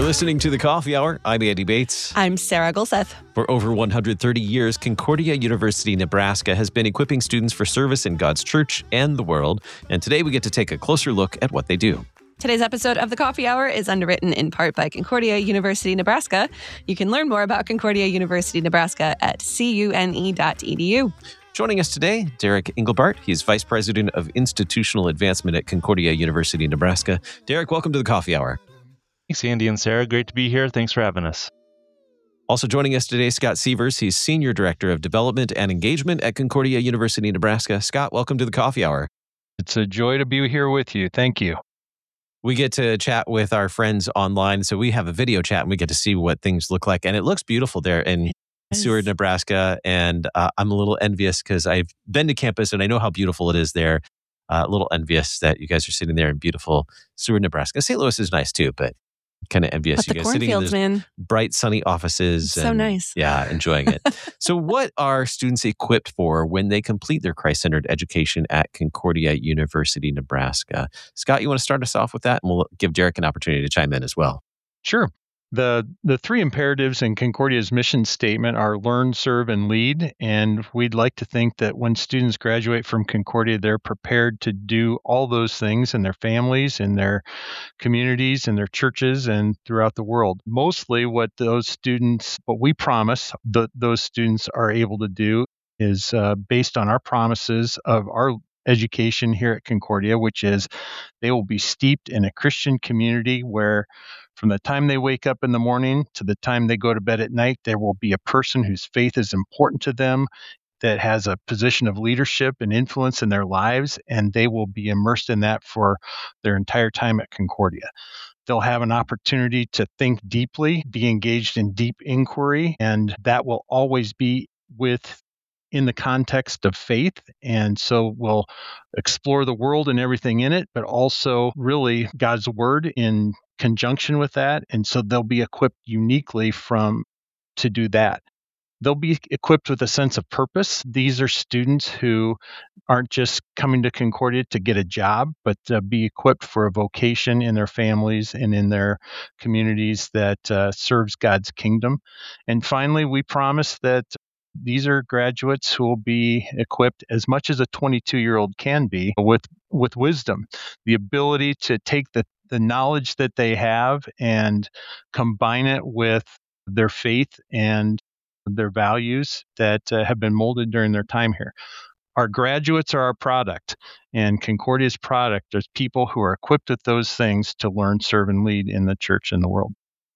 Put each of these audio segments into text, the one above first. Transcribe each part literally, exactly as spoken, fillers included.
listening to The Coffee Hour. I'm Andy Bates. I'm Sarah Gulseth. For over one hundred thirty years, Concordia University, Nebraska has been equipping students for service in God's church and the world. And today we get to take a closer look at what they do. Today's episode of The Coffee Hour is underwritten in part by Concordia University, Nebraska. You can learn more about Concordia University, Nebraska at c u n e dot e d u. Joining us today, Derek Engelbart. He's Vice President of Institutional Advancement at Concordia University, Nebraska. Derek, welcome to The Coffee Hour. Thanks, Andy and Sarah. Great to be here. Thanks for having us. Also joining us today, Scott Sievers. He's Senior Director of Development and Engagement at Concordia University, Nebraska. Scott, welcome to The Coffee Hour. It's a joy to be here with you. Thank you. We get to chat with our friends online. So we have a video chat and we get to see what things look like. And it looks beautiful there in Seward, Nebraska. And uh, I'm a little envious because I've been to campus and I know how beautiful it is there. Uh, a little envious that you guys are sitting there in beautiful Seward, Nebraska. Saint Louis is nice too, but kind of envious. But the you guys sitting in those man. bright, sunny offices. So and, nice. Yeah, enjoying it. So what are students equipped for when they complete their Christ-centered education at Concordia University, Nebraska? Scott, you want to start us off with that? And we'll give Derek an opportunity to chime in as well. Sure. The the three imperatives in Concordia's mission statement are learn, serve, and lead. And we'd like to think that when students graduate from Concordia, they're prepared to do all those things in their families, in their communities, in their churches, and throughout the world. Mostly what those students, what we promise that those students are able to do is uh, based on our promises of our education here at Concordia, which is they will be steeped in a Christian community where from the time they wake up in the morning to the time they go to bed at night, there will be a person whose faith is important to them, that has a position of leadership and influence in their lives, and they will be immersed in that for their entire time at Concordia. They'll have an opportunity to think deeply, be engaged in deep inquiry, and that will always be with in the context of faith. And so we'll explore the world and everything in it, but also really God's word in conjunction with that. And so they'll be equipped uniquely from to do that. They'll be equipped with a sense of purpose. These are students who aren't just coming to Concordia to get a job, but to be equipped for a vocation in their families and in their communities that uh, serves God's kingdom. And finally, we promise that these are graduates who will be equipped as much as a twenty-two-year-old can be with, with wisdom, the ability to take the, the knowledge that they have and combine it with their faith and their values that uh, have been molded during their time here. Our graduates are our product, and Concordia's product is people who are equipped with those things to learn, serve, and lead in the church and the world.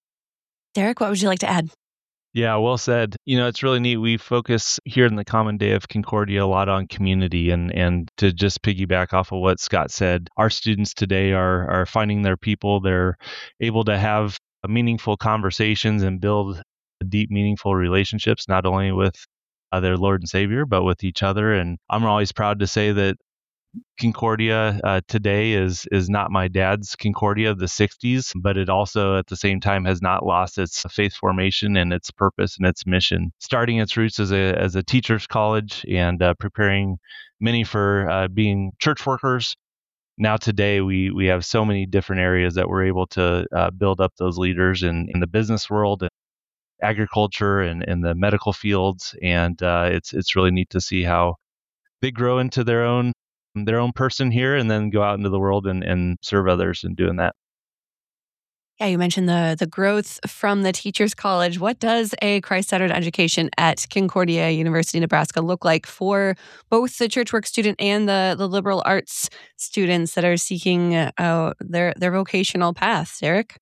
Derek, what would you like to add? Yeah, well said. You know, it's really neat. We focus here in the Common Day of Concordia a lot on community, and and to just piggyback off of what Scott said, our students today are are finding their people. They're able to have meaningful conversations and build deep, meaningful relationships, not only with uh, their Lord and Savior, but with each other. And I'm always proud to say that Concordia uh, today is is not my dad's Concordia of the sixties, but it also at the same time has not lost its faith formation and its purpose and its mission. Starting its roots as a as a teacher's college and uh, preparing many for uh, being church workers. Now today we we have so many different areas that we're able to uh, build up those leaders in, in the business world, and agriculture, and in the medical fields, and uh, it's it's really neat to see how they grow into their own their own person here and then go out into the world and, and serve others in doing that. Yeah, you mentioned the the growth from the Teachers College. What does a Christ-centered education at Concordia University, Nebraska look like for both the church work student and the, the liberal arts students that are seeking uh, their, their vocational paths? Derek?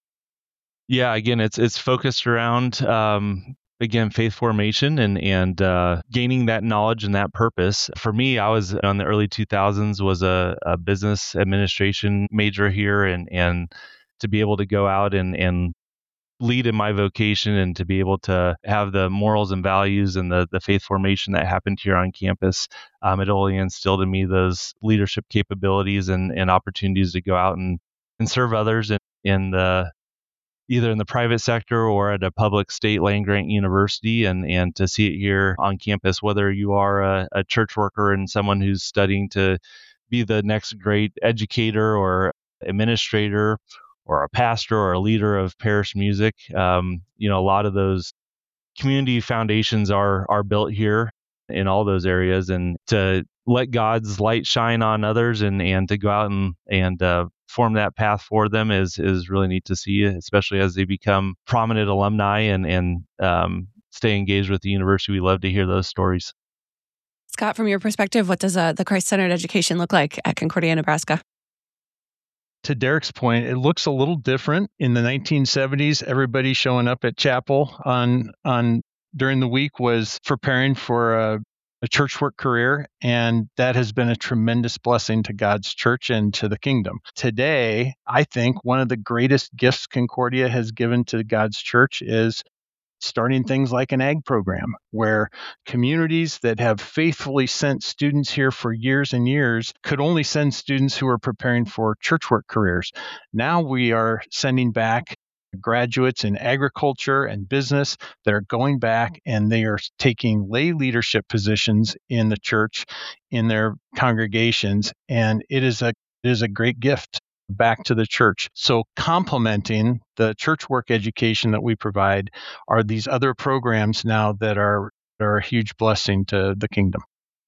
Yeah, again, it's it's focused around um, again, faith formation and and uh, gaining that knowledge and that purpose. For me, I was in the early two thousands, was a, a business administration major here, and and to be able to go out and and lead in my vocation and to be able to have the morals and values and the the faith formation that happened here on campus, um, it only instilled in me those leadership capabilities and, and opportunities to go out and, and serve others in, in the either in the private sector or at a public state land-grant university, and, and to see it here on campus, whether you are a, a church worker and someone who's studying to be the next great educator or administrator, or a pastor or a leader of parish music. Um, you know, a lot of those community foundations are are built here in all those areas, and to let God's light shine on others and and to go out and and uh, form that path for them is is really neat to see, especially as they become prominent alumni and and um, stay engaged with the university. We love to hear those stories. Scott, from your perspective, what does uh, the Christ-centered education look like at Concordia, Nebraska? To Derek's point, it looks a little different. In the nineteen seventies, everybody showing up at chapel on on during the week was preparing for a, a church work career, and that has been a tremendous blessing to God's church and to the kingdom. Today, I think one of the greatest gifts Concordia has given to God's church is starting things like an ag program, where communities that have faithfully sent students here for years and years could only send students who are preparing for church work careers. Now we are sending back graduates in agriculture and business that are going back and they are taking lay leadership positions in the church, in their congregations, and it is a it is a great gift back to the church. So complementing the church work education that we provide are these other programs now that are, are a huge blessing to the kingdom.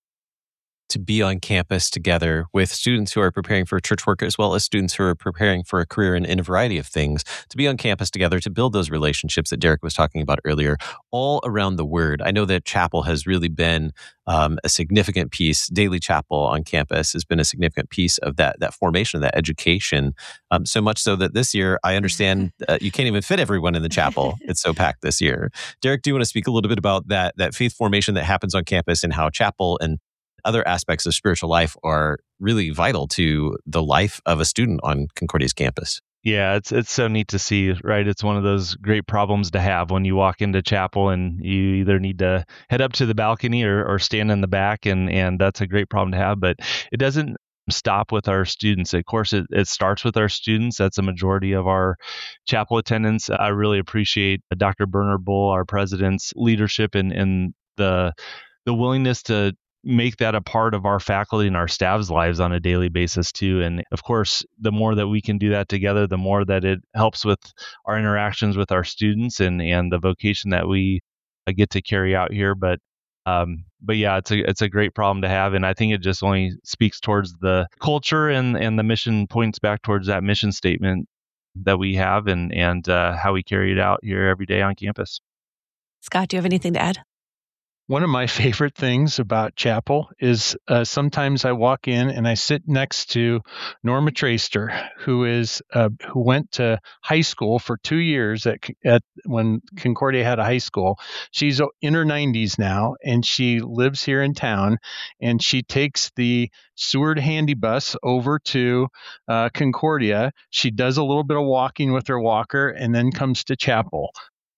To be on campus together with students who are preparing for church work as well as students who are preparing for a career in, in a variety of things, to be on campus together, to build those relationships that Derek was talking about earlier, all around the Word. I know that chapel has really been um, a significant piece. Daily Chapel on campus has been a significant piece of that that formation, of that education, um, so much so that this year, I understand uh, you can't even fit everyone in the chapel. It's so packed this year. Derek, do you want to speak a little bit about that, that faith formation that happens on campus and how chapel and other aspects of spiritual life are really vital to the life of a student on Concordia's campus? Yeah, it's it's so neat to see, right? It's one of those great problems to have when you walk into chapel and you either need to head up to the balcony or, or stand in the back, and, and that's a great problem to have. But it doesn't stop with our students. Of course, it, it starts with our students. That's a majority of our chapel attendance. I really appreciate Doctor Bernard Bull, our president's leadership and, and the the willingness to make that a part of our faculty and our staff's lives on a daily basis too. And of course, the more that we can do that together, the more that it helps with our interactions with our students and, and the vocation that we uh, get to carry out here. But um, but yeah, it's a it's a great problem to have, and I think it just only speaks towards the culture and, and the mission points back towards that mission statement that we have and and uh, how we carry it out here every day on campus. Scott, do you have anything to add? One of my favorite things about chapel is uh, sometimes I walk in and I sit next to Norma Traster, who is uh, who went to high school for two years at at when Concordia had a high school. She's in her nineties now, and she lives here in town. And she takes the Seward Handy Bus over to uh, Concordia. She does a little bit of walking with her walker, and then comes to chapel.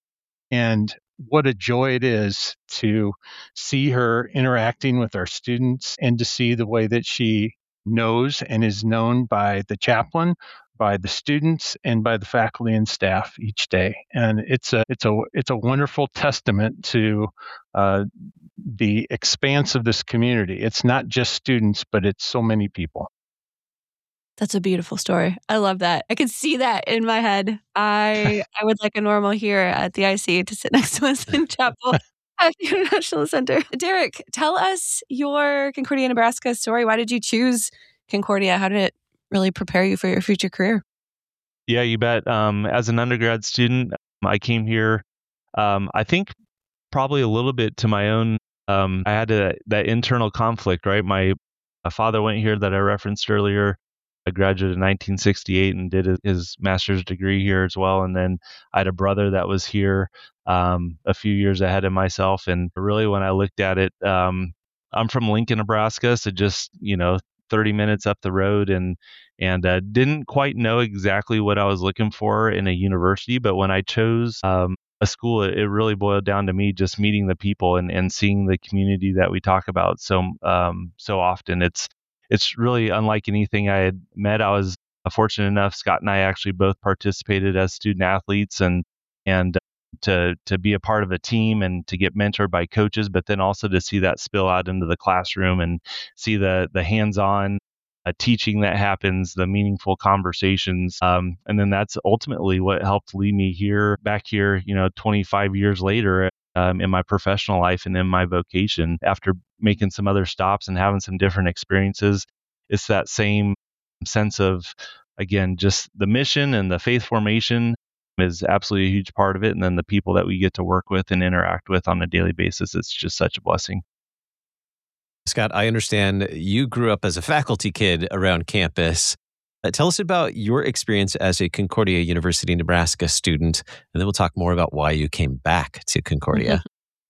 And what a joy it is to see her interacting with our students and to see the way that she knows and is known by the chaplain, by the students, and by the faculty and staff each day. And it's a it's a it's a wonderful testament to uh, the expanse of this community. It's not just students, but it's so many people. That's a beautiful story. I love that. I can see that in my head. I I would like a normal here at the I C to sit next to us in chapel at the International Center. Derek, tell us your Concordia, Nebraska story. Why did you choose Concordia? How did it really prepare you for your future career? Yeah, you bet. Um, as an undergrad student, I came here, um, I think probably a little bit to my own, um, I had a, that internal conflict, right? My, my father went here that I referenced earlier. I graduated in nineteen sixty-eight and did his master's degree here as well. And then I had a brother that was here um, a few years ahead of myself. And really, when I looked at it, um, I'm from Lincoln, Nebraska, so just, you know, thirty minutes up the road, and and uh, didn't quite know exactly what I was looking for in a university. But when I chose um, a school, it, it really boiled down to me just meeting the people and, and seeing the community that we talk about so um, so often. It's It's really unlike anything I had met. I was fortunate enough, Scott and I actually both participated as student athletes and and to to be a part of a team and to get mentored by coaches, but then also to see that spill out into the classroom and see the the hands-on uh, teaching that happens, the meaningful conversations. Um, and then that's ultimately what helped lead me here, back here, you know, twenty-five years later um, in my professional life and in my vocation. After making some other stops and having some different experiences, it's that same sense of, again, just the mission and the faith formation is absolutely a huge part of it. And then the people that we get to work with and interact with on a daily basis, it's just such a blessing. Scott, I understand you grew up as a faculty kid around campus. Uh, tell us about your experience as a Concordia University, Nebraska student, and then we'll talk more about why you came back to Concordia.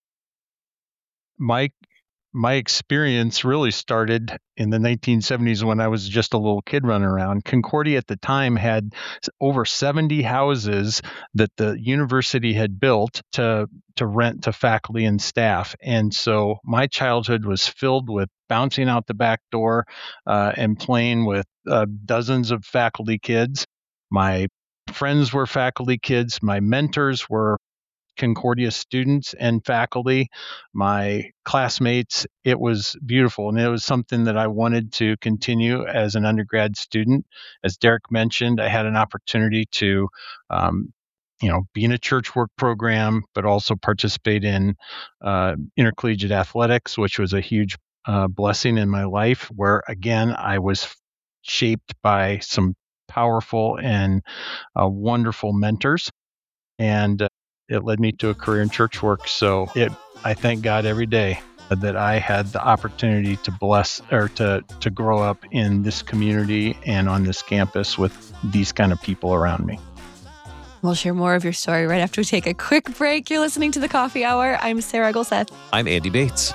My my experience really started in the nineteen seventies when I was just a little kid running around. Concordia at the time had over seventy houses that the university had built to to rent to faculty and staff. And so my childhood was filled with bouncing out the back door uh, and playing with uh, dozens of faculty kids. My friends were faculty kids. My mentors were Concordia students and faculty, my classmates. It was beautiful. And it was something that I wanted to continue as an undergrad student. As Derek mentioned, I had an opportunity to, um, you know, be in a church work program, but also participate in uh, intercollegiate athletics, which was a huge uh, blessing in my life, where, again, I was shaped by some powerful and uh, wonderful mentors. And uh, it led me to a career in church work. So it, I thank God every day that I had the opportunity to bless or to, to grow up in this community and on this campus with these kind of people around me. We'll share more of your story right after we take a quick break. You're listening to The Coffee Hour. I'm Sarah Golseth. I'm Andy Bates.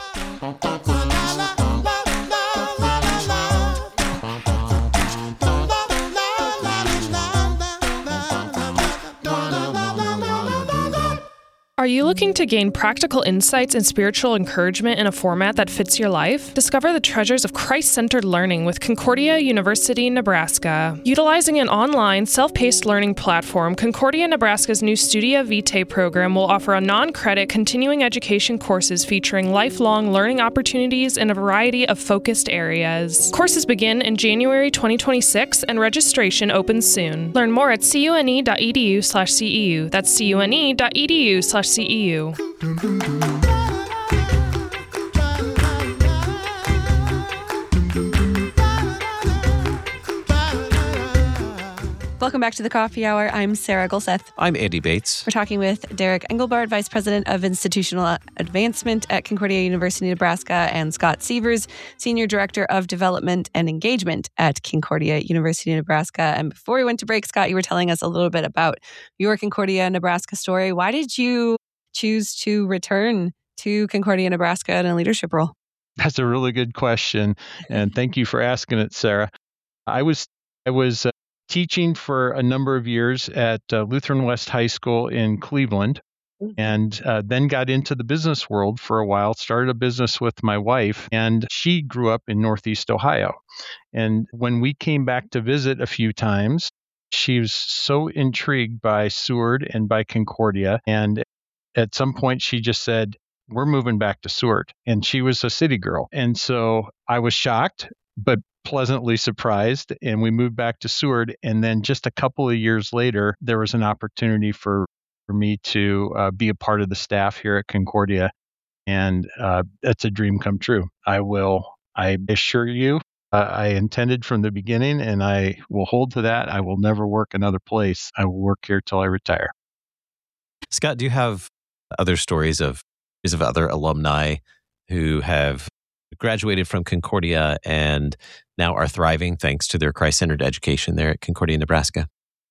Are you looking to gain practical insights and spiritual encouragement in a format that fits your life? Discover the treasures of Christ-centered learning with Concordia University, Nebraska. Utilizing an online, self-paced learning platform, Concordia Nebraska's new Studia Vitae program will offer a non-credit continuing education courses featuring lifelong learning opportunities in a variety of focused areas. Courses begin in January twenty twenty-six and registration opens soon. Learn more at cune.edu slash CEU. That's cune.edu slash C E U. Welcome back to The Coffee Hour. I'm Sarah Golseth. I'm Andy Bates. We're talking with Derek Engelbart, Vice President of Institutional Advancement at Concordia University, Nebraska, and Scott Sievers, Senior Director of Development and Engagement at Concordia University, Nebraska. And before we went to break, Scott, you were telling us a little bit about your Concordia, Nebraska story. Why did you choose to return to Concordia, Nebraska in a leadership role? That's a really good question, and thank you for asking it, Sarah. I was I was uh, teaching for a number of years at uh, Lutheran West High School in Cleveland, and uh, then got into the business world for a while, started a business with my wife, and she grew up in Northeast Ohio. And when we came back to visit a few times, she was so intrigued by Seward and by Concordia. And at some point, she just said, "We're moving back to Seward." And she was a city girl. And so I was shocked, but pleasantly surprised. And we moved back to Seward. And then just a couple of years later, there was an opportunity for, for me to uh, be a part of the staff here at Concordia. And uh, that's a dream come true. I will, I assure you, uh, I intended from the beginning, and I will hold to that. I will never work another place. I will work here till I retire. Scott, do you have other stories of of other alumni who have graduated from Concordia and now are thriving thanks to their Christ-centered education there at Concordia, Nebraska?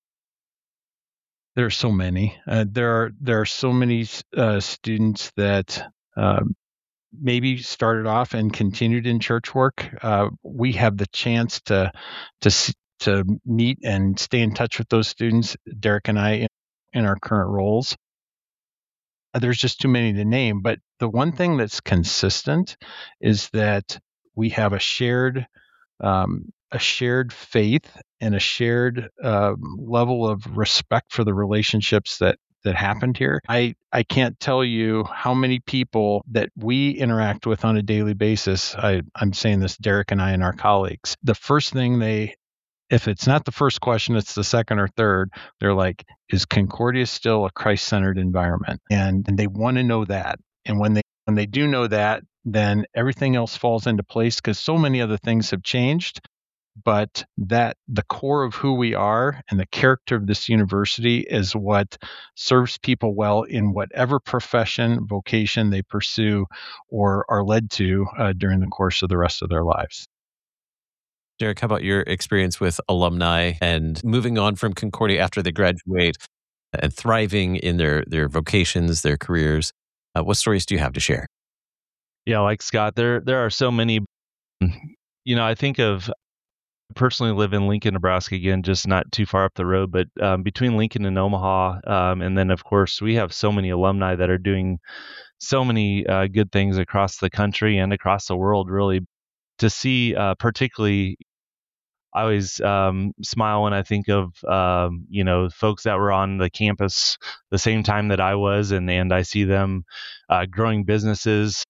There are so many. Uh, there are there are so many uh, students that uh, maybe started off and continued in church work. Uh, we have the chance to to to meet and stay in touch with those students, Derek and I, in, in our current roles. There's just too many to name, but the one thing that's consistent is that we have a shared um, a shared faith and a shared uh, level of respect for the relationships that that happened here. I, I can't tell you how many people that we interact with on a daily basis. I, I'm saying this, Derek and I and our colleagues. The first thing they, if it's not the first question, it's the second or third, they're like, is Concordia still a Christ-centered environment? And, and they want to know that. And when they when they do know that, then everything else falls into place because so many other things have changed. But that the core of who we are and the character of this university is what serves people well in whatever profession, vocation they pursue or are led to uh, during the course of the rest of their lives. Derek, how about your experience with alumni and moving on from Concordia after they graduate and thriving in their, their vocations, their careers? Uh, what stories do you have to share? Yeah, like Scott, there there are so many. You know, I think of personally live in Lincoln, Nebraska, again, just not too far up the road, but um, between Lincoln and Omaha. Um, and then, of course, we have so many alumni that are doing so many uh, good things across the country and across the world, really. To see, uh, particularly, I always um, smile when I think of, um, you know, folks that were on the campus the same time that I was, and, and I see them uh, growing businesses.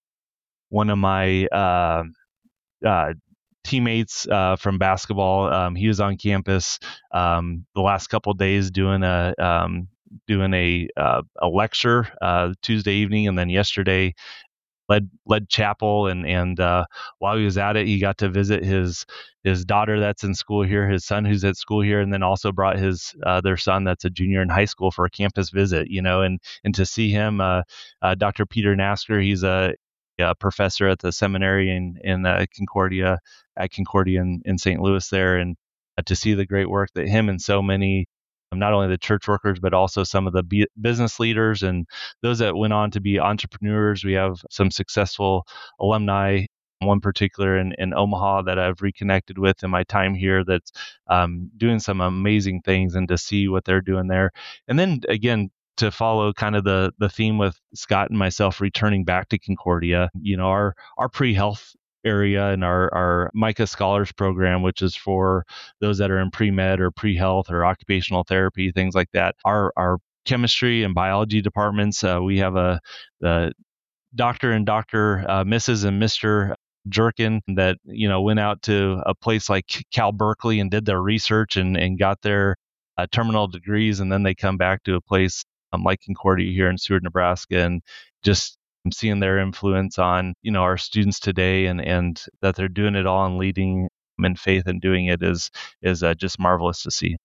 One of my uh, uh, teammates uh, from basketball, um, he was on campus um, the last couple of days doing a um, doing a uh, a lecture uh, Tuesday evening, and then yesterday led led chapel, and and uh, while he was at it, he got to visit his his daughter that's in school here, his son who's at school here, and then also brought his uh, their son that's a junior in high school for a campus visit. You know, and and to see him, uh, uh, Doctor Peter Nasker, he's a, a professor at the seminary in in uh, Concordia at Concordia in, in Saint Louis there, and uh, to see the great work that him and so many, not only the church workers, but also some of the b- business leaders and those that went on to be entrepreneurs. We have some successful alumni, one particular in, in Omaha that I've reconnected with in my time here that's um, doing some amazing things, and to see what they're doing there. And then again, to follow kind of the the theme with Scott and myself returning back to Concordia, you know, our our pre-health area and our, our MICA Scholars Program, which is for those that are in pre-med or pre-health or occupational therapy, things like that. Our our chemistry and biology departments, uh, we have a the doctor and Doctor Uh, Missus and Mister Jerkin that, you know, went out to a place like Cal Berkeley and did their research and, and got their uh, terminal degrees, and then they come back to a place um, like Concordia here in Seward, Nebraska, and just seeing their influence on, you know, our students today, and and that they're doing it all and leading in faith and doing it is is uh, just marvelous to see.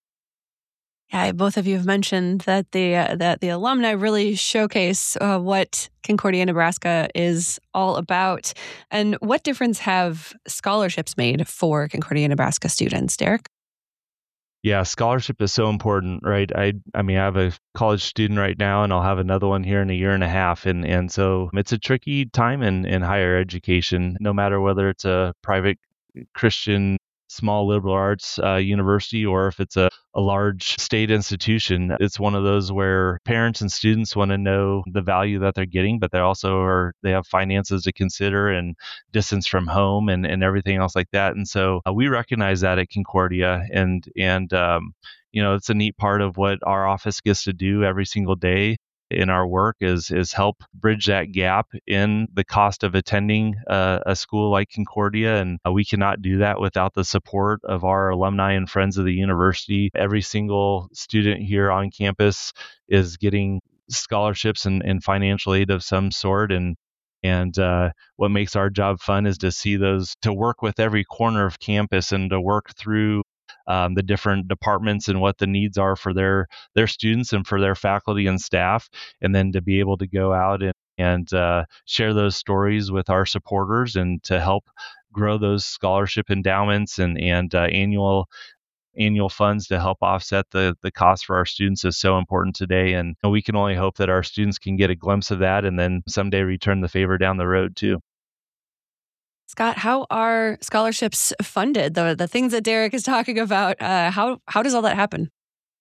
Yeah, both of you have mentioned that the uh, that the alumni really showcase uh, what Concordia, Nebraska is all about. And what difference have scholarships made for Concordia, Nebraska students, Derek? Yeah, scholarship is so important, right? I I mean, I have a college student right now, and I'll have another one here in a year and a half. And and so it's a tricky time in, in higher education, no matter whether it's a private Christian small liberal arts uh, university or if it's a, a large state institution. It's one of those where parents and students want to know the value that they're getting, but they also are, they have finances to consider and distance from home and, and everything else like that. And so uh, we recognize that at Concordia, and, and, um, you know, it's a neat part of what our office gets to do every single day in our work is is help bridge that gap in the cost of attending uh, a school like Concordia. And uh, we cannot do that without the support of our alumni and friends of the university. Every single student here on campus is getting scholarships and, and financial aid of some sort. And And uh, what makes our job fun is to see those, to work with every corner of campus and to work through um, the different departments and what the needs are for their their students and for their faculty and staff, and then to be able to go out and, and uh, share those stories with our supporters and to help grow those scholarship endowments and, and uh, annual annual funds to help offset the the cost for our students is so important today. And we can only hope that our students can get a glimpse of that and then someday return the favor down the road too. Scott, how are scholarships funded? The the things that Derek is talking about, uh, how how does all that happen?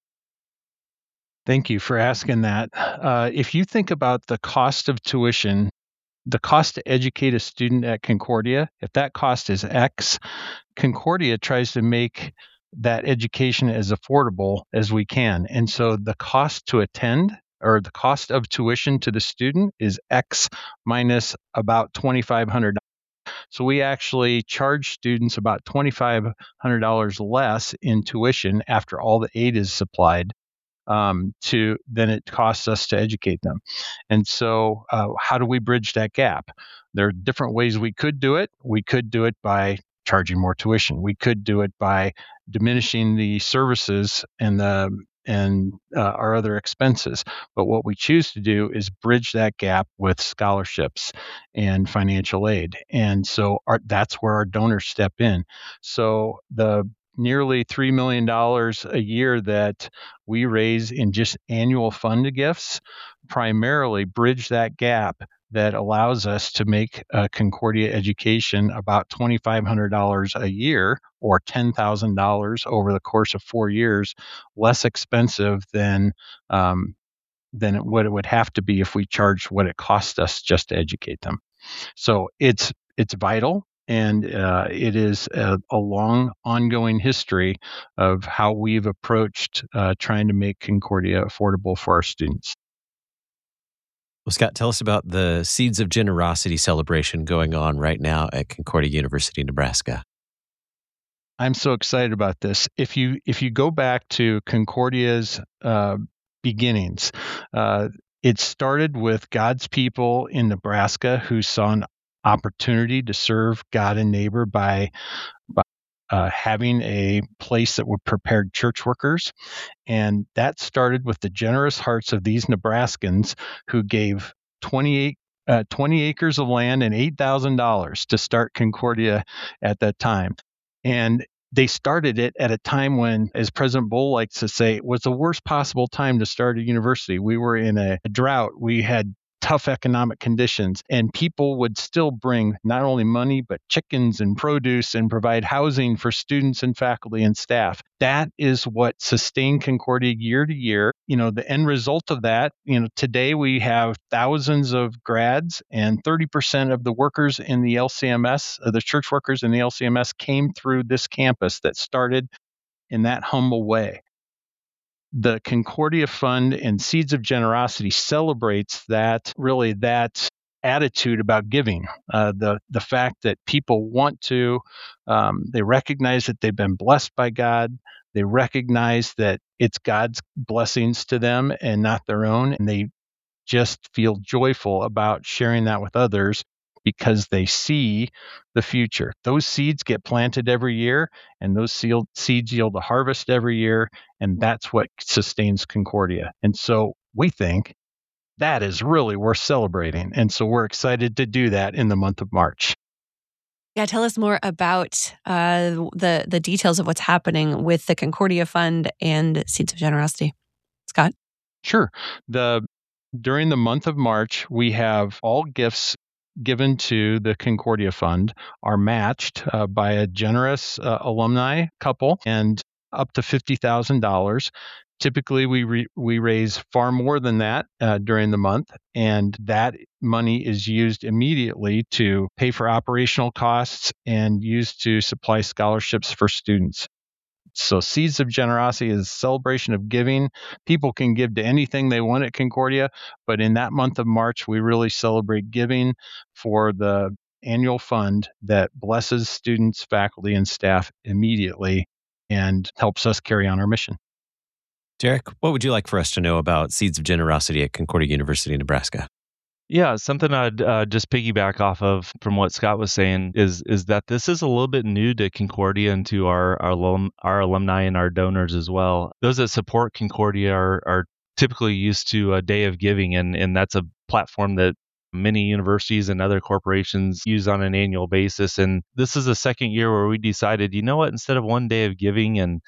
Thank you for asking that. Uh, if you think about the cost of tuition, the cost to educate a student at Concordia, if that cost is X, Concordia tries to make that education as affordable as we can. And so the cost to attend, or the cost of tuition to the student, is X minus about twenty-five hundred dollars. So we actually charge students about twenty-five hundred dollars less in tuition after all the aid is supplied um, to than it costs us to educate them. And so uh, how do we bridge that gap? There are different ways we could do it. We could do it by charging more tuition. We could do it by diminishing the services and the and uh, our other expenses. But what we choose to do is bridge that gap with scholarships and financial aid. And so our, that's where our donors step in. So the nearly three million dollars a year that we raise in just annual fund gifts primarily bridge that gap that allows us to make uh, Concordia education about twenty-five hundred dollars a year, or ten thousand dollars over the course of four years, less expensive than um, than what it would have to be if we charged what it cost us just to educate them. So it's it's vital, and uh, it is a, a long, ongoing history of how we've approached uh, trying to make Concordia affordable for our students. Well, Scott, tell us about the Seeds of Generosity celebration going on right now at Concordia University, Nebraska. I'm so excited about this. If you if you go back to Concordia's uh, beginnings, uh, it started with God's people in Nebraska who saw an opportunity to serve God and neighbor by, by uh, having a place that would prepare church workers. And that started with the generous hearts of these Nebraskans who gave twenty-eight, uh, twenty acres of land and eight thousand dollars to start Concordia at that time. And they started it at a time when, as President Bull likes to say, it was the worst possible time to start a university. We were in a drought. We had tough economic conditions, and people would still bring not only money, but chickens and produce and provide housing for students and faculty and staff. That is what sustained Concordia year to year. You know, the end result of that, you know, today we have thousands of grads, and thirty percent of the workers in the L C M S, uh, the church workers in the L C M S, came through this campus that started in that humble way. The Concordia Fund and Seeds of Generosity celebrates that, really that attitude about giving, uh, the the fact that people want to, um, they recognize that they've been blessed by God. They recognize that it's God's blessings to them and not their own, and they just feel joyful about sharing that with others because they see the future. Those seeds get planted every year, and those seeds yield a harvest every year, and that's what sustains Concordia. And so we think that is really worth celebrating. And so we're excited to do that in the month of March. Yeah, tell us more about uh, the the details of what's happening with the Concordia Fund and Seeds of Generosity. Scott? Sure. The during the month of March, we have all gifts given to the Concordia Fund are matched uh, by a generous uh, alumni couple, and up to fifty thousand dollars. Typically, we re- we raise far more than that uh, during the month, and that money is used immediately to pay for operational costs and used to supply scholarships for students. So Seeds of Generosity is a celebration of giving. People can give to anything they want at Concordia, but in that month of March, we really celebrate giving for the annual fund that blesses students, faculty, and staff immediately and helps us carry on our mission. Derek, what would you like for us to know about Seeds of Generosity at Concordia University, Nebraska? Yeah, something I'd uh, just piggyback off of from what Scott was saying is is that this is a little bit new to Concordia and to our our, alum, our alumni and our donors as well. Those that support Concordia are, are typically used to a day of giving, and, and that's a platform that many universities and other corporations use on an annual basis. And this is the second year where we decided, you know what, instead of one day of giving and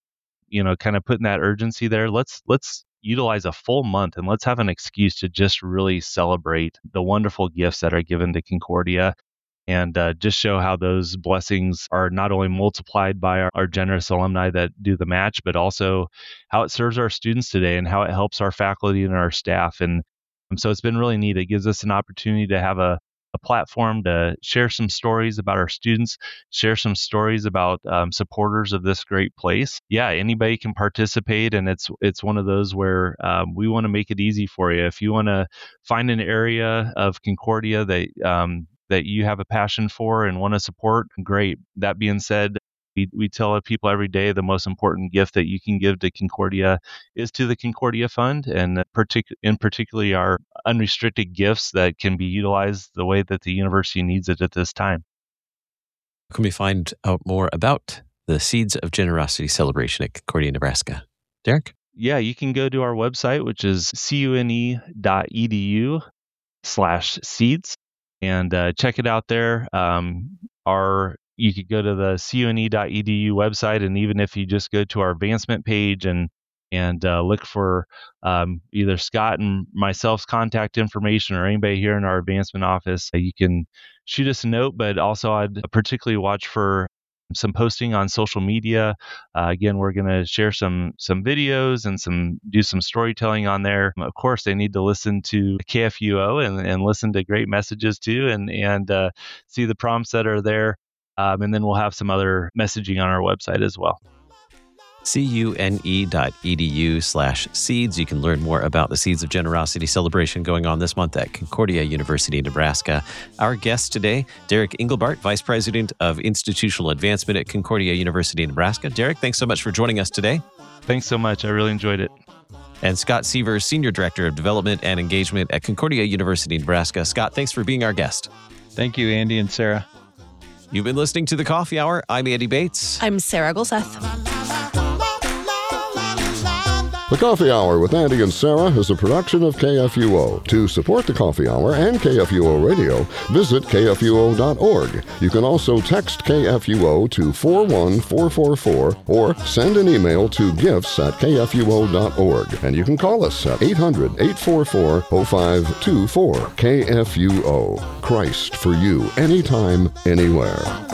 you know kind of putting that urgency there, let's let's utilize a full month and let's have an excuse to just really celebrate the wonderful gifts that are given to Concordia and uh, just show how those blessings are not only multiplied by our, our generous alumni that do the match, but also how it serves our students today and how it helps our faculty and our staff. And um, so it's been really neat. It gives us an opportunity to have a, a platform to share some stories about our students, share some stories about um, supporters of this great place. Yeah, anybody can participate, and it's it's one of those where um, we want to make it easy for you. If you want to find an area of Concordia that um, that you have a passion for and want to support, great. That being said, We, we tell people every day the most important gift that you can give to Concordia is to the Concordia Fund, and partic- in particularly our unrestricted gifts that can be utilized the way that the university needs it at this time. Can we find out more about the Seeds of Generosity celebration at Concordia, Nebraska? Derek? Yeah, you can go to our website, which is cune.edu slash seeds, and uh, check it out there. Um, our You could go to the cune.edu website, and even if you just go to our advancement page and and uh, look for um, either Scott and myself's contact information or anybody here in our advancement office, uh, you can shoot us a note. But also, I'd particularly watch for some posting on social media. Uh, again, we're going to share some some videos and some do some storytelling on there. Of course, they need to listen to K F U O and, and listen to great messages too, and and uh, see the prompts that are there. Um, and then we'll have some other messaging on our website as well. cune.edu slash seeds. You can learn more about the Seeds of Generosity celebration going on this month at Concordia University, Nebraska. Our guest today, Derek Engelbart, Vice President of Institutional Advancement at Concordia University, Nebraska. Derek, thanks so much for joining us today. Thanks so much. I really enjoyed it. And Scott Sievers, Senior Director of Development and Engagement at Concordia University, Nebraska. Scott, thanks for being our guest. Thank you, Andy and Sarah. You've been listening to The Coffee Hour. I'm Andy Bates. I'm Sarah Golseth. The Coffee Hour with Andy and Sarah is a production of K F U O. To support the Coffee Hour and K F U O Radio, visit K F U O dot org. You can also text K F U O to four one four four four or send an email to gifts at K F U O dot org. And you can call us at eight hundred, eight four four, oh five two four. K F U O. Christ for you, anytime, anywhere.